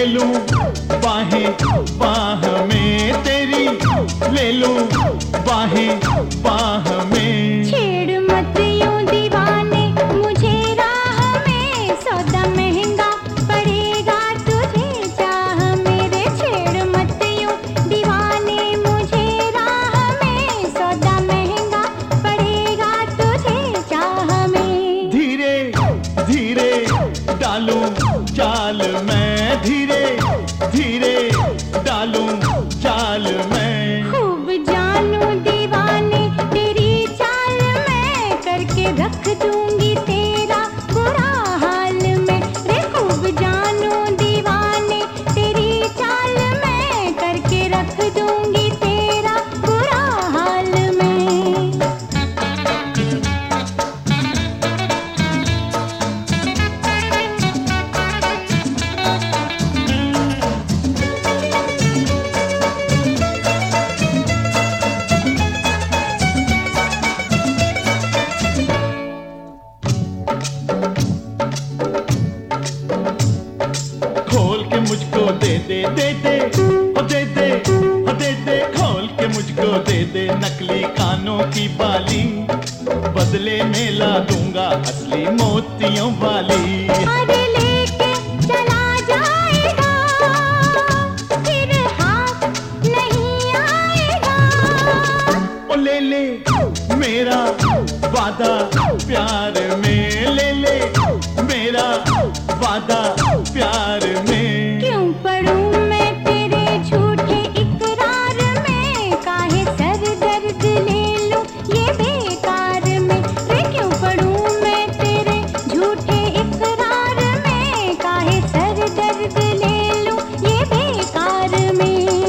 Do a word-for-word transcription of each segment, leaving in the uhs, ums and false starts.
ले लूं बाहें बाह में तेरी, ले लूं बाहें बाह में। छेड़ मत यूं दीवाने मुझे राह में, सौदा महंगा पड़ेगा तुझे चाह मेरे। छेड़ मत यूं दीवाने मुझे राह में, सौदा महंगा पड़ेगा तुझे चाह में। धीरे धीरे डालूं चाल मैं, धीरे धीरे डालूं चाल मैं। खूब जानू दीवाने तेरी चाल मैं, करके रख दूंगी तेरा बुरा हाल में। रे खूब जानू दीवाने तेरी चाल मैं, करके रख दूंगी तेरा बुरा हाल में। खोल के मुझको दे दे दे दे ओ दे दे ओ दे दे, खोल के मुझको दे दे नकली कानों की बाली, बदले में ला दूंगा असली मोतियों वाली। अरे लेके चला जाएगा फिर हाथ नहीं आएगा। ओ ले ले मेरा वादा प्यार में, ले ले मेरा वादा प्यार में। क्यों पढ़ूं मैं तेरे झूठे इकरार में, काहे सर दर्द ले लूं ये बेकार में। रे क्यों पढ़ूं मैं तेरे झूठे इकरार में, काहे सर दर्द ले लूं ये बेकार में।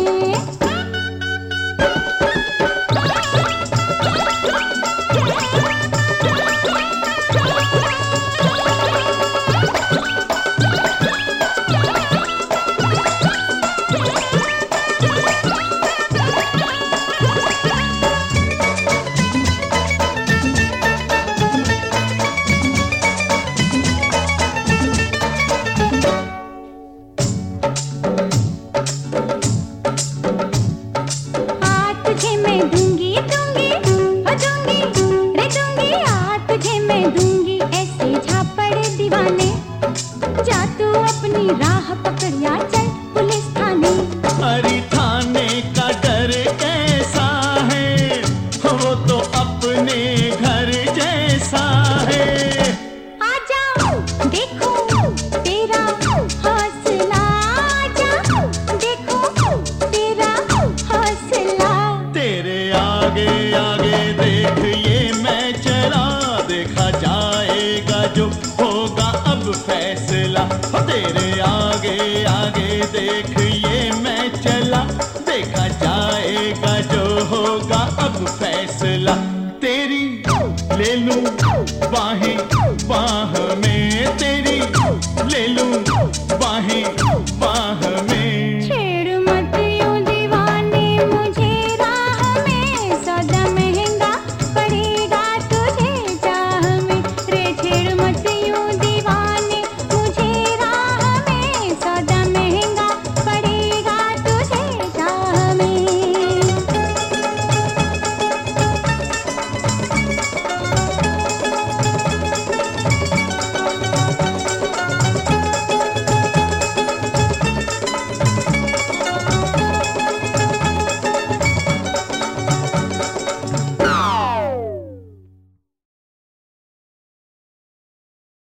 तुझे मैं दूंगी दूंगी ओ दूंगी रे दूंगी, आ तुझे मैं दूंगी ऐसे झापड़ दीवाने। जा तू अपनी राह पकड़ या चल पुलिस थाने। अरे थाने का डर कैसा है, वो तो अपने घर जैसा है। आजा देखो तेरा हौसला, आजा देखो तेरा हौसला। तेरे आगे आगे देख ये मैं चला, देखा जाएगा जो होगा अब फैसला। हो तेरे आगे आगे देख ये मैं चला, देखा जाएगा जो होगा अब फैसला। तेरी ले लूं बाहें बाह में तेरी, ले लूं बाहें बाह में।